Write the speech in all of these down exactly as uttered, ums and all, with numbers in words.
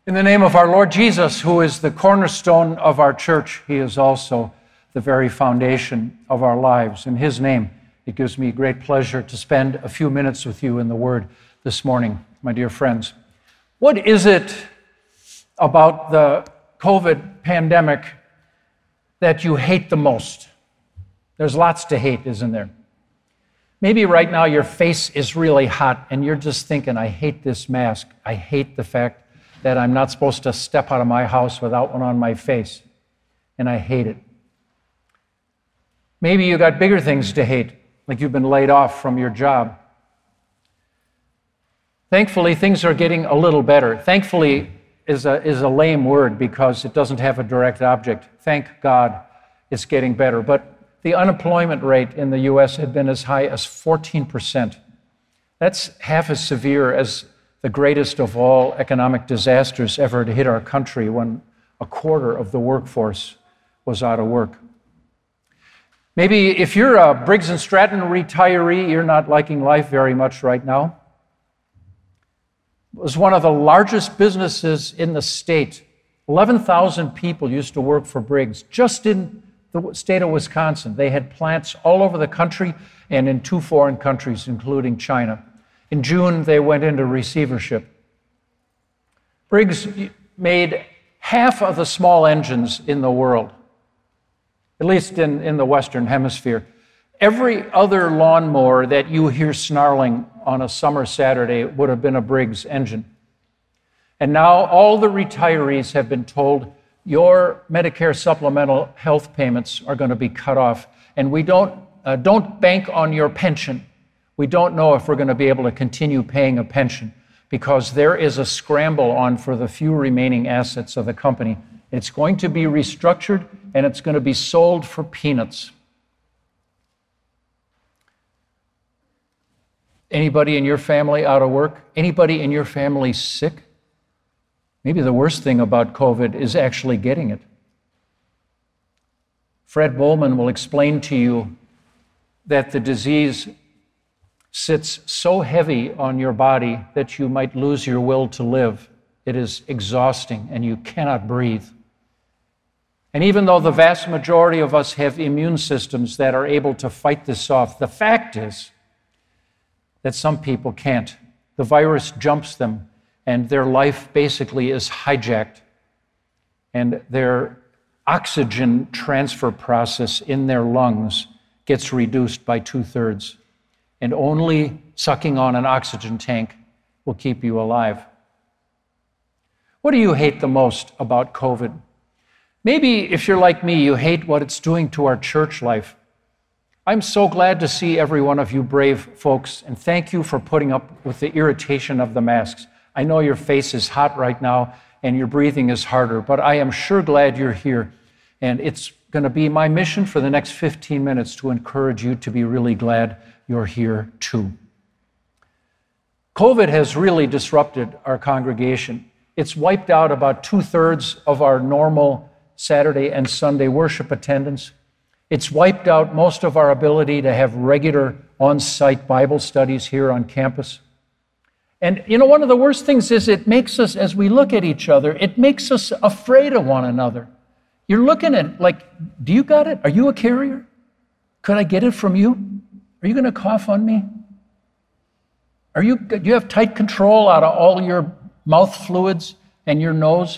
In the name of our Lord Jesus, who is the cornerstone of our church, he is also the very foundation of our lives. In his name, it gives me great pleasure to spend a few minutes with you in the Word this morning, my dear friends. What is it about the COVID pandemic that you hate the most? There's lots to hate, isn't there? Maybe right now your face is really hot and you're just thinking, I hate this mask. I hate the fact that I'm not supposed to step out of my house without one on my face, and I hate it. Maybe you got bigger things to hate, like you've been laid off from your job. Thankfully, things are getting a little better. Thankfully is a, is a lame word because it doesn't have a direct object. Thank God it's getting better. But the unemployment rate in the U S had been as high as fourteen percent. That's half as severe as the greatest of all economic disasters ever to hit our country, when a quarter of the workforce was out of work. Maybe if you're a Briggs and Stratton retiree, you're not liking life very much right now. It was one of the largest businesses in the state. eleven thousand people used to work for Briggs, just in the state of Wisconsin. They had plants all over the country and in two foreign countries, including China. In June, they went into receivership. Briggs made half of the small engines in the world, at least in, in the Western Hemisphere. Every other lawnmower that you hear snarling on a summer Saturday would have been a Briggs engine. And now all the retirees have been told, your Medicare supplemental health payments are going to be cut off, and we don't, uh, don't bank on your pension. We don't know if we're going to be able to continue paying a pension because there is a scramble on for the few remaining assets of the company. It's going to be restructured and it's going to be sold for peanuts. Anybody in your family out of work? Anybody in your family sick? Maybe the worst thing about COVID is actually getting it. Fred Bowman will explain to you that the disease sits so heavy on your body that you might lose your will to live. It is exhausting and you cannot breathe. And even though the vast majority of us have immune systems that are able to fight this off, the fact is that some people can't. The virus jumps them and their life basically is hijacked, and their oxygen transfer process in their lungs gets reduced by two-thirds. And only sucking on an oxygen tank will keep you alive. What do you hate the most about COVID? Maybe if you're like me, you hate what it's doing to our church life. I'm so glad to see every one of you brave folks, and thank you for putting up with the irritation of the masks. I know your face is hot right now and your breathing is harder, but I am sure glad you're here. And it's going to be my mission for the next fifteen minutes to encourage you to be really glad you're here too. COVID has really disrupted our congregation. It's wiped out about two-thirds of our normal Saturday and Sunday worship attendance. It's wiped out most of our ability to have regular on-site Bible studies here on campus. And you know, one of the worst things is it makes us, as we look at each other, it makes us afraid of one another. You're looking at, like, do you got it? Are you a carrier? Could I get it from you? Are you going to cough on me? Are you, do you have tight control out of all your mouth fluids and your nose?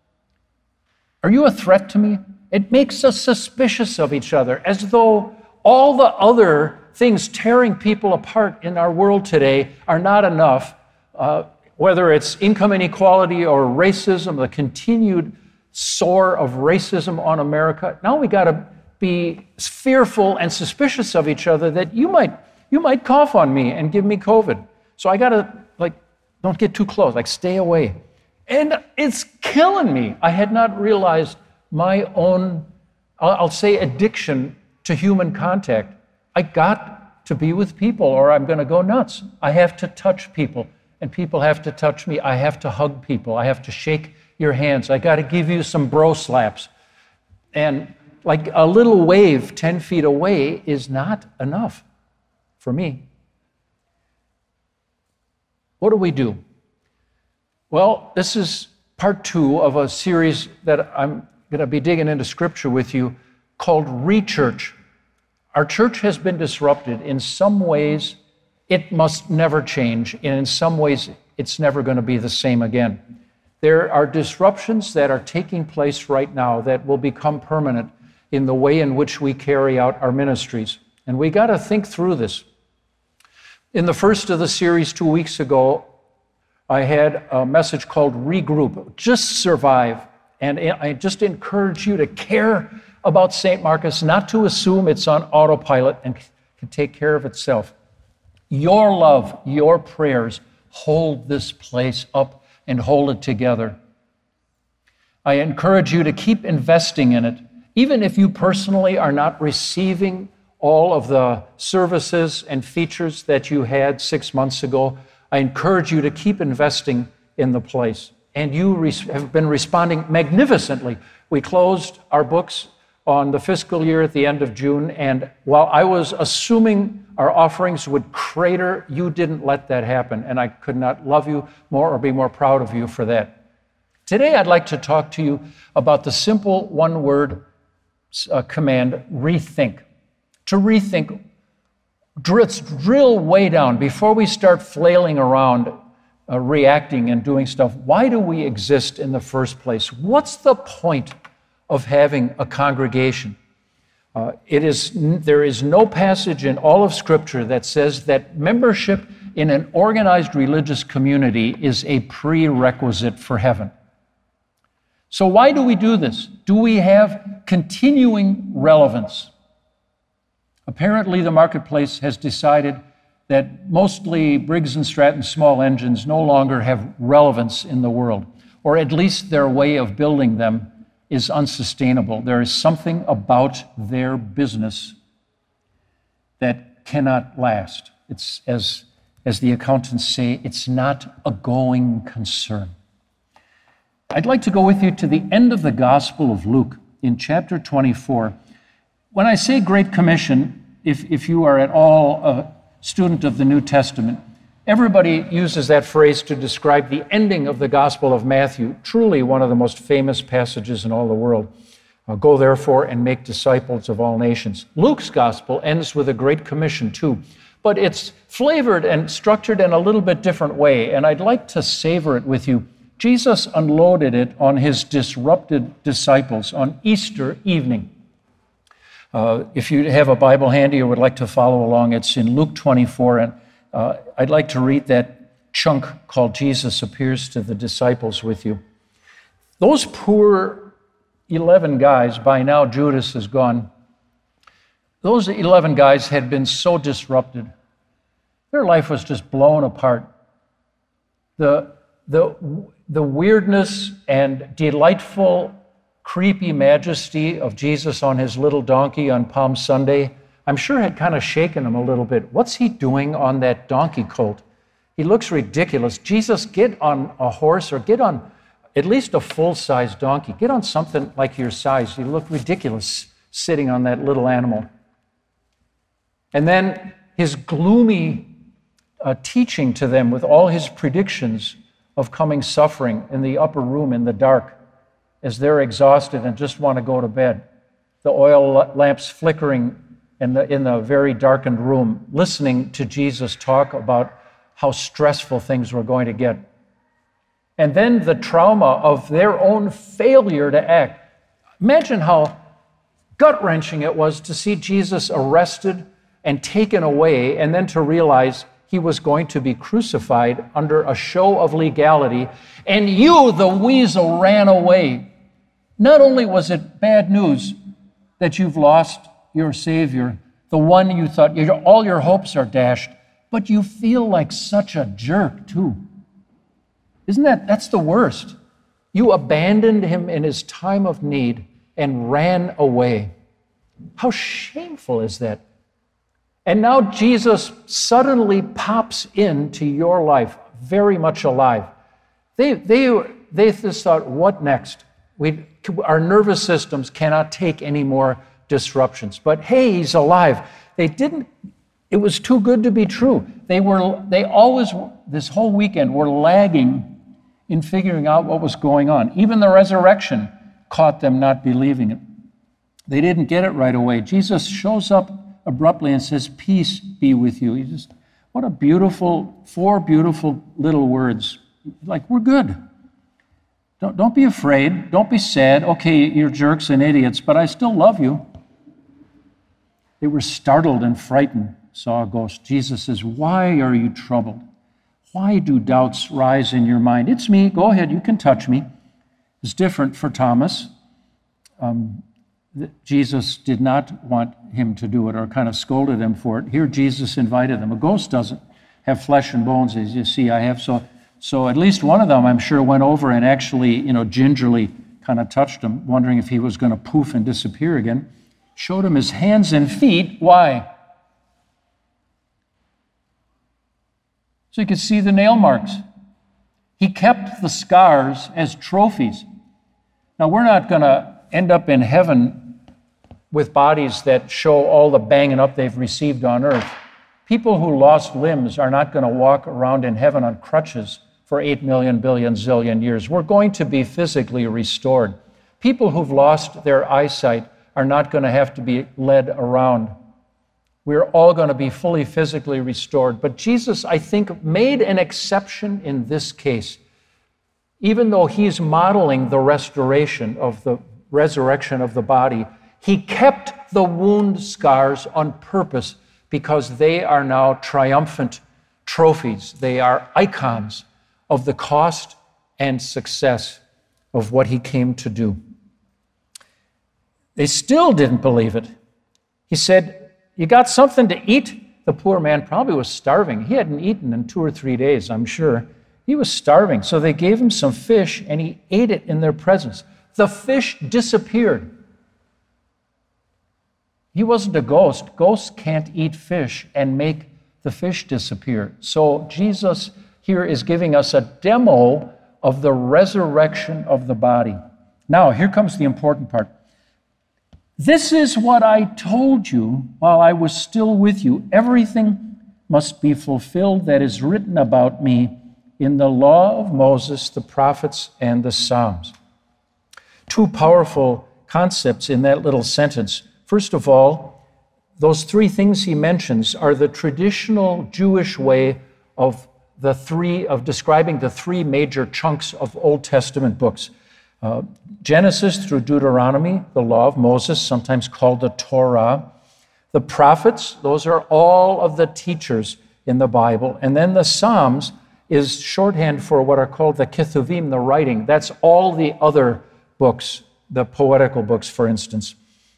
Are you a threat to me? It makes us suspicious of each other, as though all the other things tearing people apart in our world today are not enough, uh, whether it's income inequality or racism, the continued soar of racism on America. Now we got to be fearful and suspicious of each other that you might you might cough on me and give me COVID. So I got to, like, don't get too close, like stay away. And it's killing me. I had not realized my own, I'll say, addiction to human contact. I got to be with people or I'm going to go nuts. I have to touch people and people have to touch me. I have to hug people. I have to shake your hands. I got to give you some bro slaps. And like a little wave ten feet away is not enough for me. What do we do? Well, this is part two of a series that I'm going to be digging into Scripture with you called Rechurch. Our church has been disrupted. In some ways, it must never change, and in some ways, it's never going to be the same again. There are disruptions that are taking place right now that will become permanent in the way in which we carry out our ministries. And we got to think through this. In the first of the series two weeks ago, I had a message called Regroup, just survive. And I just encourage you to care about Saint Marcus, not to assume it's on autopilot and can take care of itself. Your love, your prayers hold this place up and hold it together. I encourage you to keep investing in it, even if you personally are not receiving all of the services and features that you had six months ago. I encourage you to keep investing in the place. And you re- have been responding magnificently. We closed our books on the fiscal year at the end of June, and while I was assuming our offerings would crater, you didn't let that happen, and I could not love you more or be more proud of you for that. Today, I'd like to talk to you about the simple one-word uh, command, rethink. To rethink, let's drill way down before we start flailing around, uh, reacting and doing stuff. Why do we exist in the first place? What's the point of having a congregation? Uh, it is, there is no passage in all of Scripture that says that membership in an organized religious community is a prerequisite for heaven. So why do we do this? Do we have continuing relevance? Apparently, the marketplace has decided that mostly Briggs and Stratton small engines no longer have relevance in the world, or at least their way of building them is unsustainable. There is something about their business that cannot last. It's, as, as the accountants say, it's not a going concern. I'd like to go with you to the end of the Gospel of Luke in chapter twenty-four. When I say Great Commission, if, if you are at all a student of the New Testament, everybody uses that phrase to describe the ending of the Gospel of Matthew, truly one of the most famous passages in all the world. Uh, Go therefore and make disciples of all nations. Luke's Gospel ends with a Great Commission too, but it's flavored and structured in a little bit different way, and I'd like to savor it with you. Jesus unloaded it on his disrupted disciples on Easter evening. Uh, if you have a Bible handy or would like to follow along, it's in Luke twenty-four, and uh, I'd like to read that chunk called Jesus Appears to the Disciples with you. Those poor eleven guys, by now Judas is gone, those eleven guys had been so disrupted. Their life was just blown apart. The, the, the weirdness and delightful creepy majesty of Jesus on his little donkey on Palm Sunday, I'm sure had kind of shaken him a little bit. What's he doing on that donkey colt? He looks ridiculous. Jesus, get on a horse or get on at least a full-size donkey. Get on something like your size. You look ridiculous sitting on that little animal. And then his gloomy uh, teaching to them with all his predictions of coming suffering in the upper room in the dark, as they're exhausted and just want to go to bed. The oil lamps flickering in the, in the very darkened room, listening to Jesus talk about how stressful things were going to get. And then the trauma of their own failure to act. Imagine how gut-wrenching it was to see Jesus arrested and taken away, and then to realize he was going to be crucified under a show of legality, and you, the weasel, ran away. Not only was it bad news that you've lost your Savior, the one you thought all your hopes are dashed, but you feel like such a jerk too. Isn't that, that's the worst. You abandoned him in his time of need and ran away. How shameful is that? And now Jesus suddenly pops into your life, very much alive. They, they, they just thought, what next? We, our nervous systems cannot take any more disruptions. But hey, he's alive. They didn't, it was too good to be true. They were, they always, this whole weekend, were lagging in figuring out what was going on. Even the resurrection caught them not believing it. They didn't get it right away. Jesus shows up abruptly and says, "Peace be with you." He just, what a beautiful, four beautiful little words. Like, we're good. Don't, don't be afraid. Don't be sad. Okay, you're jerks and idiots, but I still love you. They were startled and frightened, saw a ghost. Jesus says, "Why are you troubled? Why do doubts rise in your mind?" It's me. Go ahead. You can touch me. It's different for Thomas. Um, Jesus did not want him to do it or kind of scolded him for it. Here, Jesus invited them. A ghost doesn't have flesh and bones, as you see I have. So, so at least one of them, I'm sure, went over and actually, you know, gingerly kind of touched him, wondering if he was going to poof and disappear again. Showed him his hands and feet. Why? So you could see the nail marks. He kept the scars as trophies. Now, we're not going to end up in heaven with bodies that show all the banging up they've received on earth. People who lost limbs are not going to walk around in heaven on crutches for eight million, billion, zillion years. We're going to be physically restored. People who've lost their eyesight are not going to have to be led around. We're all going to be fully physically restored. But Jesus, I think, made an exception in this case. Even though he's modeling the restoration of the resurrection of the body, he kept the wound scars on purpose because they are now triumphant trophies. They are icons of the cost and success of what he came to do. They still didn't believe it. He said, "You got something to eat?" The poor man probably was starving. He hadn't eaten in two or three days, I'm sure. He was starving. So they gave him some fish, and he ate it in their presence. The fish disappeared. He wasn't a ghost. Ghosts can't eat fish and make the fish disappear. So Jesus here is giving us a demo of the resurrection of the body. Now, here comes the important part. "This is what I told you while I was still with you. Everything must be fulfilled that is written about me in the law of Moses, the prophets, and the Psalms." Two powerful concepts in that little sentence. First of all, those three things he mentions are the traditional Jewish way of the three of describing the three major chunks of Old Testament books. Uh, Genesis through Deuteronomy, the law of Moses, sometimes called the Torah. The prophets, those are all of the teachers in the Bible. And then the Psalms is shorthand for what are called the Ketuvim, the writing. That's all the other books, the poetical books, for instance.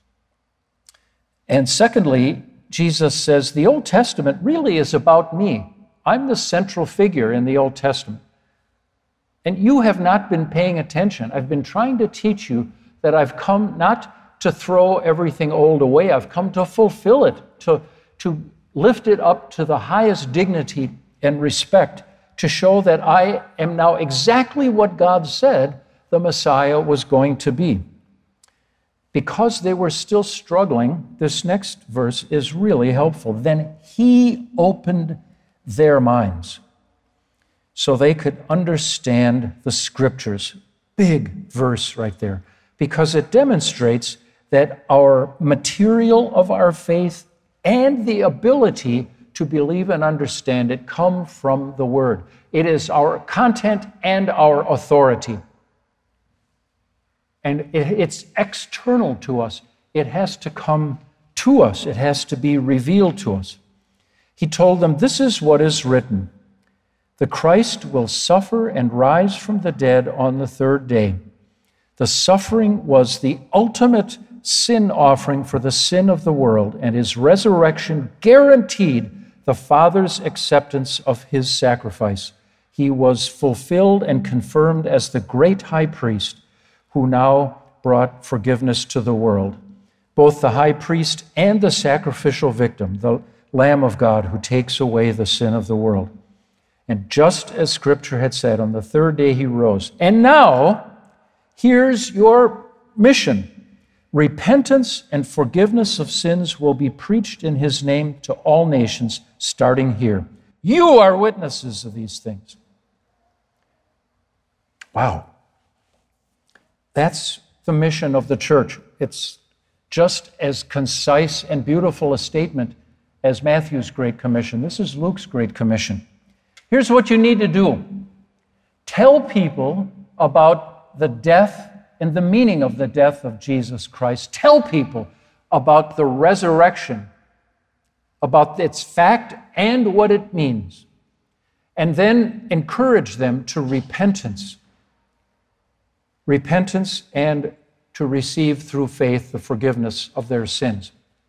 And secondly, Jesus says, the Old Testament really is about me. I'm the central figure in the Old Testament. And you have not been paying attention. I've been trying to teach you that I've come not to throw everything old away. I've come to fulfill it, to, to lift it up to the highest dignity and respect, to show that I am now exactly what God said the Messiah was going to be. Because they were still struggling, this next verse is really helpful. Then he opened their minds so they could understand the scriptures. Big verse right there, because it demonstrates that our material of our faith and the ability to believe and understand it come from the Word. It is our content and our authority. And it, it's external to us. It has to come to us. It has to be revealed to us. He told them, this is what is written. The Christ will suffer and rise from the dead on the third day. The suffering was the ultimate sin offering for the sin of the world, and his resurrection guaranteed the Father's acceptance of his sacrifice. He was fulfilled and confirmed as the great high priest who now brought forgiveness to the world. Both the high priest and the sacrificial victim, the Lamb of God who takes away the sin of the world. And just as Scripture had said, on the third day he rose. And now, here's your mission. Repentance and forgiveness of sins will be preached in his name to all nations, starting here. You are witnesses of these things. Wow. That's the mission of the church. It's just as concise and beautiful a statement as Matthew's Great Commission. This is Luke's Great Commission. Here's what you need to do. Tell people about the death and the meaning of the death of Jesus Christ. Tell people about the resurrection, about its fact and what it means. And then encourage them to repentance. Repentance and to receive through faith the forgiveness of their sins.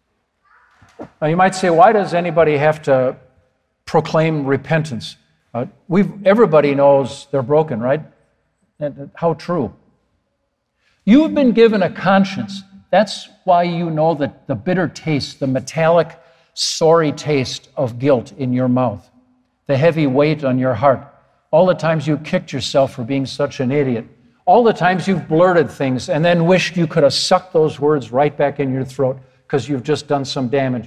Now you might say, why does anybody have to proclaim repentance? Uh, we've, everybody knows they're broken, right? And how true. You've been given a conscience. That's why you know that the bitter taste, the metallic, sorry taste of guilt in your mouth, the heavy weight on your heart, all the times you kicked yourself for being such an idiot, all the times you've blurted things and then wished you could have sucked those words right back in your throat because you've just done some damage.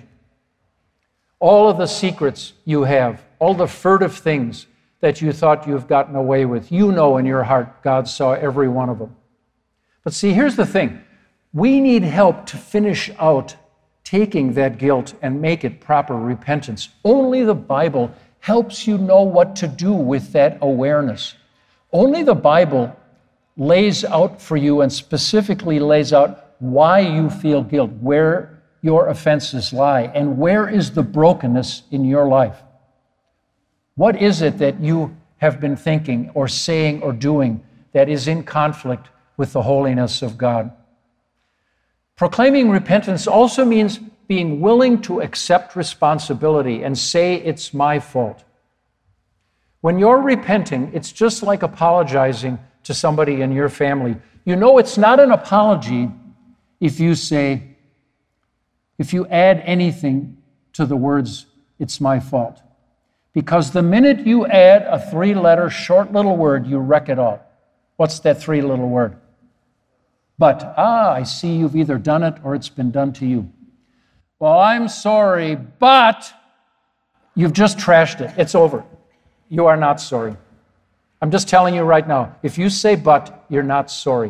All of the secrets you have, all the furtive things that you thought you've gotten away with, you know in your heart God saw every one of them. But see, here's the thing. We need help to finish out taking that guilt and make it proper repentance. Only the Bible helps you know what to do with that awareness. Only the Bible lays out for you and specifically lays out why you feel guilt, where your offenses lie, and where is the brokenness in your life. What is it that you have been thinking or saying or doing that is in conflict with the holiness of God? Proclaiming repentance also means being willing to accept responsibility and say, it's my fault. When you're repenting, it's just like apologizing to somebody in your family. You know it's not an apology if you say, if you add anything to the words, it's my fault. Because the minute you add a three-letter short little word, you wreck it all. What's that three little word? But, ah, I see you've either done it or it's been done to you. Well, I'm sorry, but you've just trashed it. It's over. You are not sorry. I'm just telling you right now, if you say but, you're not sorry.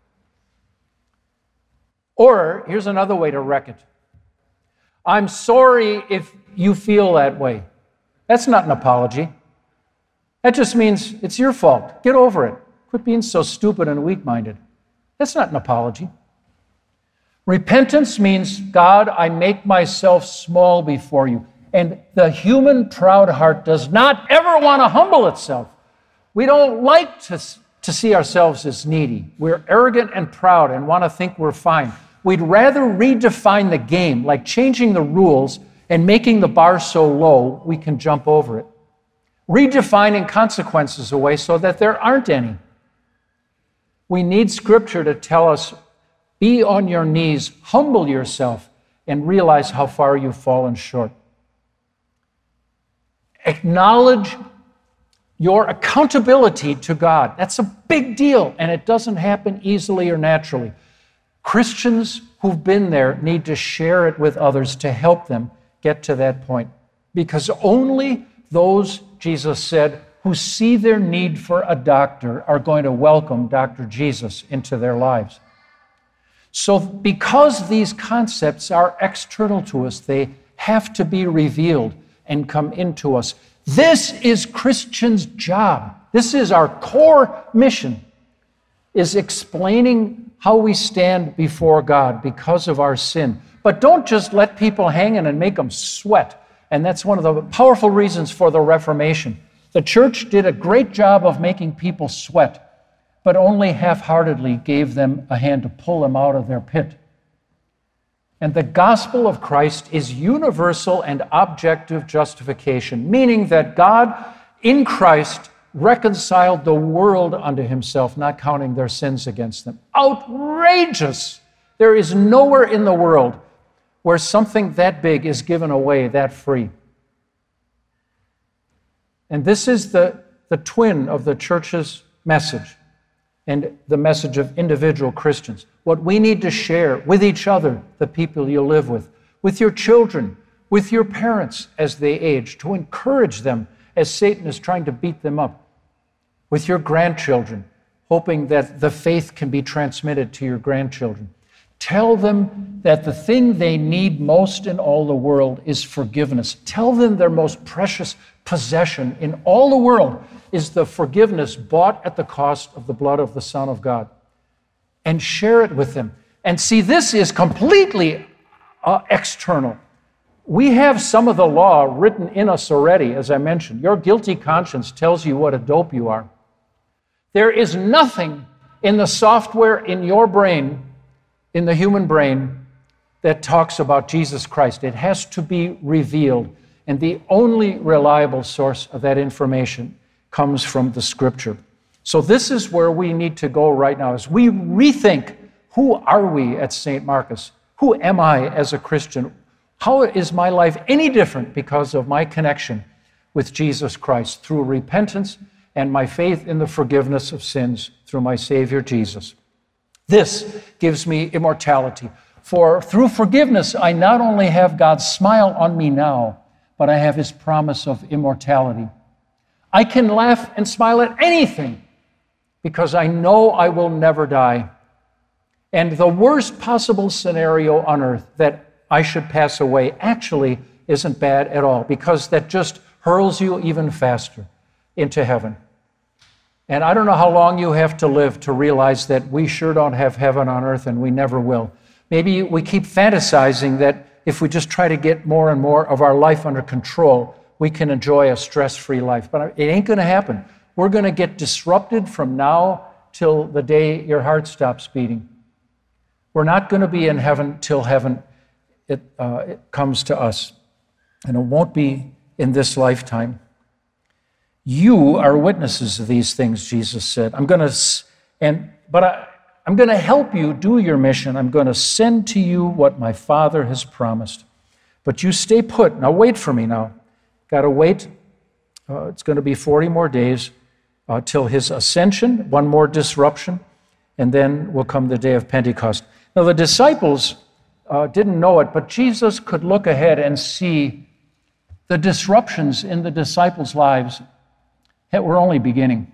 Or, here's another way to wreck it. I'm sorry if you feel that way. That's not an apology. That just means it's your fault. Get over it. Quit being so stupid and weak-minded. That's not an apology. Repentance means, God, I make myself small before you. And the human proud heart does not ever want to humble itself. We don't like to, to see ourselves as needy. We're arrogant and proud and want to think we're fine. We'd rather redefine the game, like changing the rules and making the bar so low we can jump over it. Redefining consequences away so that there aren't any. We need Scripture to tell us, be on your knees, humble yourself, and realize how far you've fallen short. Acknowledge your accountability to God. That's a big deal, and it doesn't happen easily or naturally. Christians who've been there need to share it with others to help them get to that point. Because only those, Jesus said, who see their need for a doctor are going to welcome Doctor Jesus into their lives. So because these concepts are external to us, they have to be revealed and come into us. This is Christians' job. This is our core mission, is explaining how we stand before God because of our sin. But don't just let people hang in and make them sweat. And that's one of the powerful reasons for the Reformation. The church did a great job of making people sweat, but only half-heartedly gave them a hand to pull them out of their pit. And the gospel of Christ is universal and objective justification, meaning that God in Christ reconciled the world unto himself, not counting their sins against them. Outrageous! There is nowhere in the world where something that big is given away that free. And this is the, the twin of the church's message and the message of individual Christians. What we need to share with each other, the people you live with, with your children, with your parents as they age, to encourage them as Satan is trying to beat them up, with your grandchildren, hoping that the faith can be transmitted to your grandchildren. Tell them that the thing they need most in all the world is forgiveness. Tell them their most precious possession in all the world is the forgiveness bought at the cost of the blood of the Son of God. And share it with them. And see, this is completely uh, external. We have some of the law written in us already, as I mentioned. Your guilty conscience tells you what a dope you are. There is nothing in the software in your brain, in the human brain, that talks about Jesus Christ. It has to be revealed. And the only reliable source of that information comes from the Scripture. So this is where we need to go right now, as we rethink, who are we at Saint Marcus? Who am I as a Christian? How is my life any different because of my connection with Jesus Christ through repentance and my faith in the forgiveness of sins through my Savior Jesus? This gives me immortality. For through forgiveness, I not only have God's smile on me now, but I have His promise of immortality. I can laugh and smile at anything because I know I will never die. And the worst possible scenario on earth, that I should pass away, actually isn't bad at all, because that just hurls you even faster into heaven. And I don't know how long you have to live to realize that we sure don't have heaven on earth, and we never will. Maybe we keep fantasizing that if we just try to get more and more of our life under control, we can enjoy a stress-free life. But it ain't going to happen. We're going to get disrupted from now till the day your heart stops beating. We're not going to be in heaven till heaven it, uh, it comes to us. And it won't be in this lifetime. You are witnesses of these things, Jesus said. I'm going to, and but I, I'm going to help you do your mission. I'm going to send to you what my Father has promised. But you stay put. Now wait for me now. Got to wait. Uh, it's going to be forty more days uh, till His ascension, one more disruption, and then will come the day of Pentecost. Now the disciples uh, didn't know it, but Jesus could look ahead and see the disruptions in the disciples' lives that were only beginning.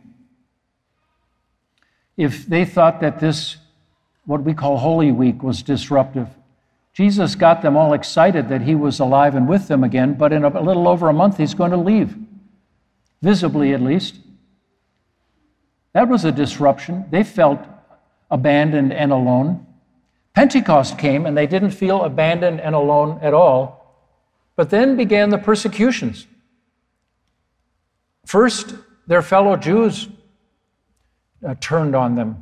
If they thought that this, what we call Holy Week, was disruptive, Jesus got them all excited that He was alive and with them again, but in a little over a month, He's going to leave, visibly at least. That was a disruption. They felt abandoned and alone. Pentecost came, and they didn't feel abandoned and alone at all. But then began the persecutions. First, their fellow Jews uh, turned on them.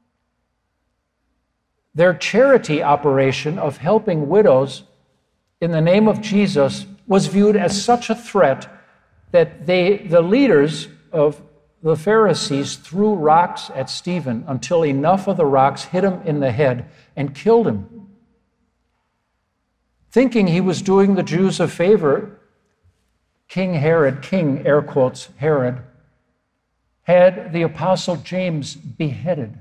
Their charity operation of helping widows in the name of Jesus was viewed as such a threat that they, the leaders of the Pharisees threw rocks at Stephen until enough of the rocks hit him in the head and killed him. Thinking he was doing the Jews a favor, King Herod, king, air quotes, Herod, had the Apostle James beheaded.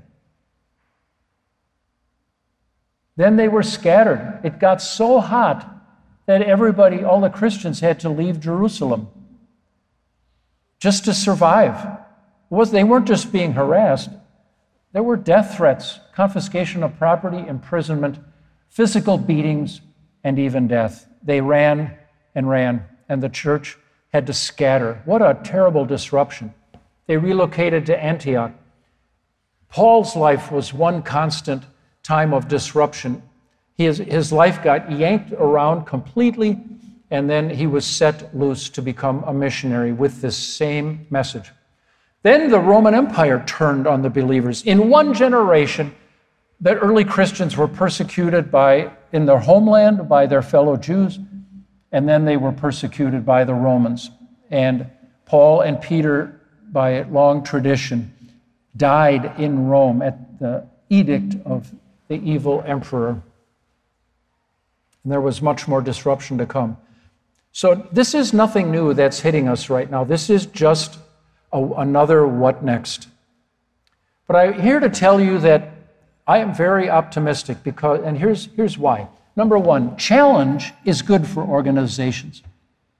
Then they were scattered. It got so hot that everybody, all the Christians, had to leave Jerusalem just to survive. It was, they weren't just being harassed. There were death threats, confiscation of property, imprisonment, physical beatings, and even death. They ran and ran, and the church had to scatter. What a terrible disruption. They relocated to Antioch. Paul's life was one constant time of disruption. His, his life got yanked around completely, and then he was set loose to become a missionary with this same message. Then the Roman Empire turned on the believers. In one generation, the early Christians were persecuted by, in their homeland by their fellow Jews, and then they were persecuted by the Romans. And Paul and Peter, by long tradition, died in Rome at the edict of the evil emperor. And there was much more disruption to come. So this is nothing new that's hitting us right now. This is just a, another what next. But I'm here to tell you that I am very optimistic because, and here's, here's why. Number one, challenge is good for organizations.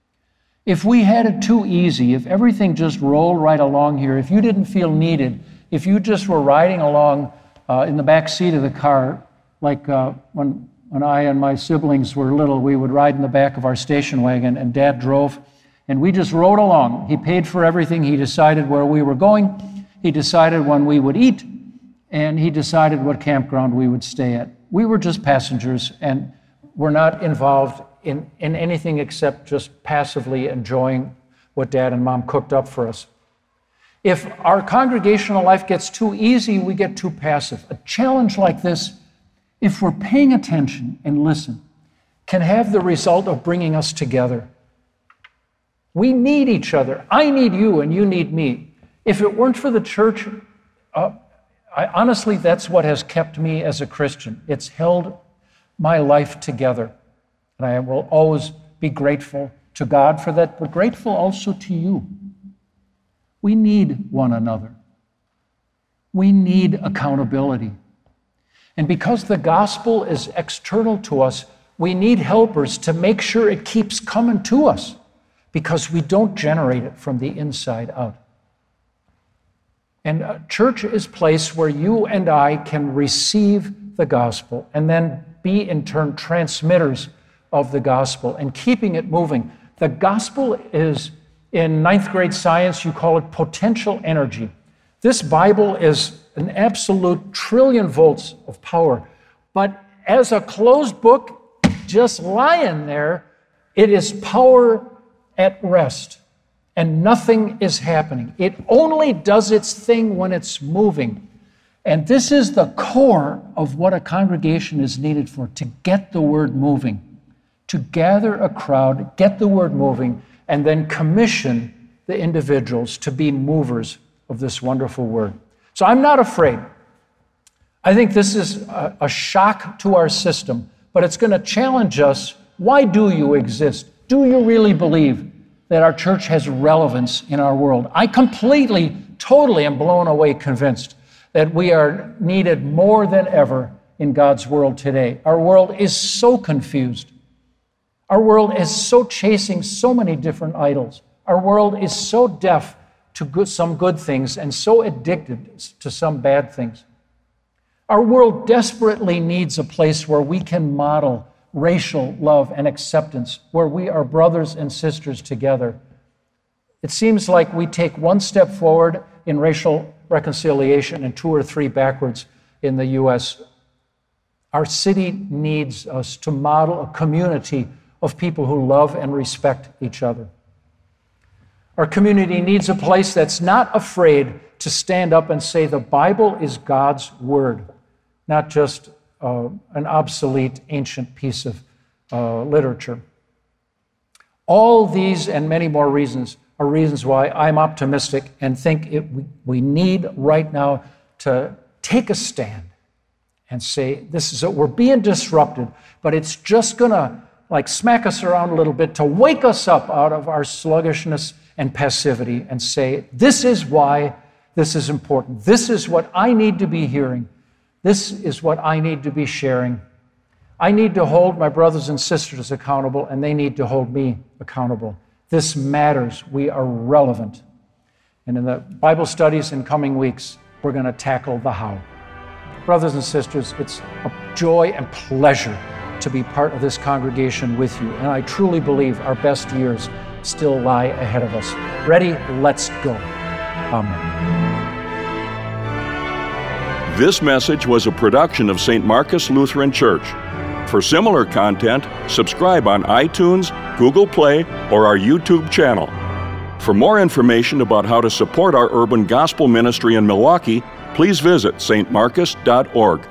If we had it too easy, if everything just rolled right along here, if you didn't feel needed, If you just were riding along uh, in the back seat of the car, like uh, when, when I and my siblings were little, we would ride in the back of our station wagon, and Dad drove, and we just rode along. He paid for everything. He decided where we were going. He decided when we would eat, and he decided what campground we would stay at. We were just passengers, and were not involved in, in anything except just passively enjoying what Dad and Mom cooked up for us. If our congregational life gets too easy, we get too passive. A challenge like this, if we're paying attention and listen, can have the result of bringing us together. We need each other. I need you and you need me. If it weren't for the church, uh, I, honestly, that's what has kept me as a Christian. It's held my life together. And I will always be grateful to God for that, but grateful also to you. We need one another. We need accountability. And because the gospel is external to us, we need helpers to make sure it keeps coming to us, because we don't generate it from the inside out. And a church is a place where you and I can receive the gospel and then be in turn transmitters of the gospel and keeping it moving. The gospel is, in ninth grade science, you call it potential energy. This Bible is an absolute trillion volts of power. But as a closed book, just lying there, it is power at rest. And nothing is happening. It only does its thing when it's moving. And this is the core of what a congregation is needed for, to get the word moving, to gather a crowd, get the word moving, and then commission the individuals to be movers of this wonderful word. So I'm not afraid. I think this is a, a shock to our system, but it's going to challenge us. Why do you exist? Do you really believe that our church has relevance in our world? I completely, totally am blown away convinced that we are needed more than ever in God's world today. Our world is so confused. Our world is so chasing so many different idols. Our world is so deaf to good, some good things and so addicted to some bad things. Our world desperately needs a place where we can model racial love and acceptance, where we are brothers and sisters together. It seems like we take one step forward in racial reconciliation and two or three backwards in the U S. Our city needs us to model a community of people who love and respect each other. Our community needs a place that's not afraid to stand up and say the Bible is God's word, not just uh, an obsolete ancient piece of uh, literature. All these and many more reasons are reasons why I'm optimistic and think it, we, we need right now to take a stand and say, this is it, we're being disrupted, but it's just gonna like smack us around a little bit to wake us up out of our sluggishness and passivity and say, this is why this is important. This is what I need to be hearing. This is what I need to be sharing. I need to hold my brothers and sisters accountable, and they need to hold me accountable. This matters. We are relevant. And in the Bible studies in coming weeks, we're going to tackle the how. Brothers and sisters, it's a joy and pleasure to be part of this congregation with you. And I truly believe our best years still lie ahead of us. Ready? Let's go. Amen. This message was a production of Saint Marcus Lutheran Church. For similar content, subscribe on iTunes, Google Play, or our YouTube channel. For more information about how to support our urban gospel ministry in Milwaukee, please visit s t marcus dot org.